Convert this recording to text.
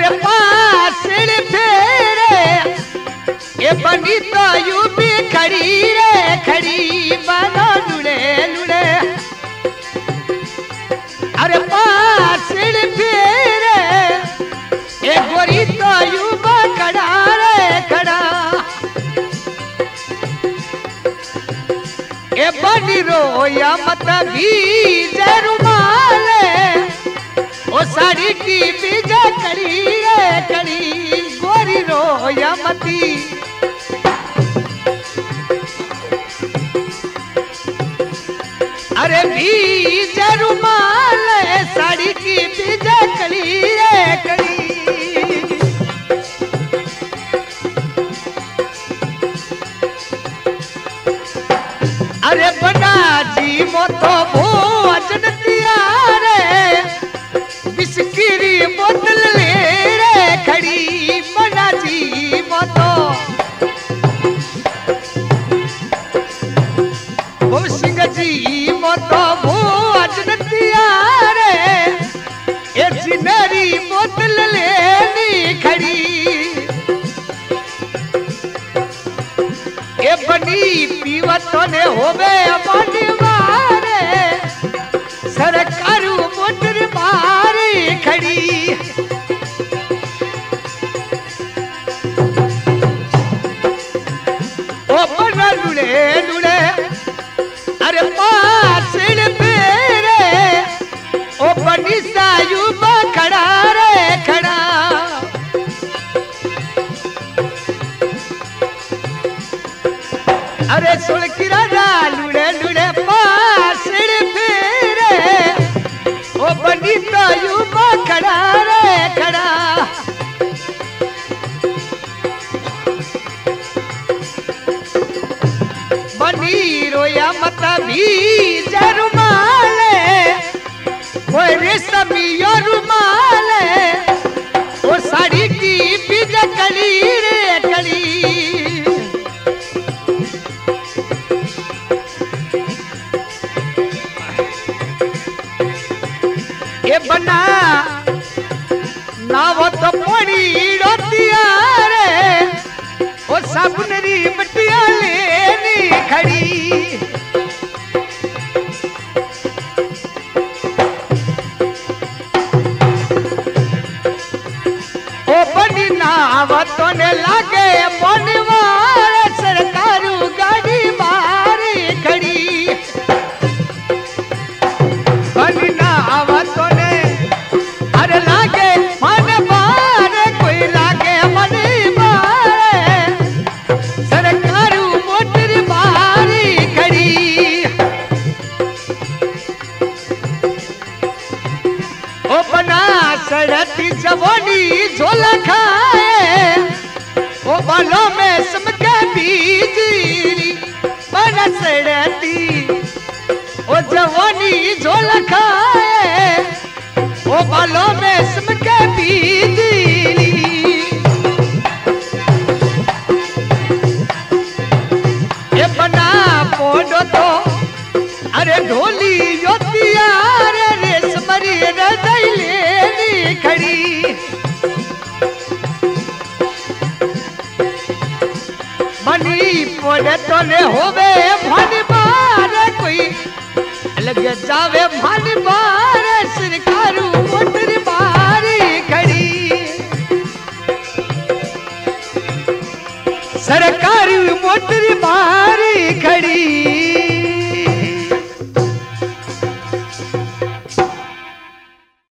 अरे पासड़ फेरे ये बनी तो यूं भी खड़ी रे खड़ी बनो लुड़े लुड़े अरे पासड़ फेरे ये गोरी तो यूं खड़ा रे खड़ा ये बनी रोया मत भी जरुमाले ओ साड़ी की बीजा कड़ी रे कड़ी गोरी रोया मती अरे बीज रुमाल साड़ी की बीजा कड़ी रे कड़ी अरे बना जी मोतो भोजन तियारे बिस्किरी बोतल ले रे खड़ी बना जी मोतो ओ सिंह जी मोतो भोजन तियारे ए जिनरी बोतल लेनी खड़ी ए बनी पीवतो ने होवे बनी मारे सरकारू मोटर मारी खड़ी ओ बना लुड़े लुड़े अरे पासड़ फेरे ओ बनी सायु खड़ा रे खड़ा अरे सुलकिरा लुड़े लुड़े पासड़ फेरे ओ बनी सायु खड़ा रे खड़ा बनी रोया मत भी जरुमाले कोई रेशमी रुमाले ओ साड़ी की बीज कली रे कली ये बना नाव तो पड़ी रोतिया रे ओ साबुनरी मटिया लेनी खड़ी ओ बनी नावतों ने लागे बनिवार सरकारू गाड़ी मारी खड़ी बनी नावतों ने अरे लागे मन बार कोई लागे मनी बार सरकारू मोटर मारी खड़ी ओ बना सड़ती जवानी झोला खाए ओ बालों में समके बीजी बना सड़ती ओ जवानी झोला खाए ओ बालों में समके बीजी ये बना पोडो तो अरे ढोली योतिया रे रेशमरी रजाई लेनी खड़ी बनी पोडे तो ने होवे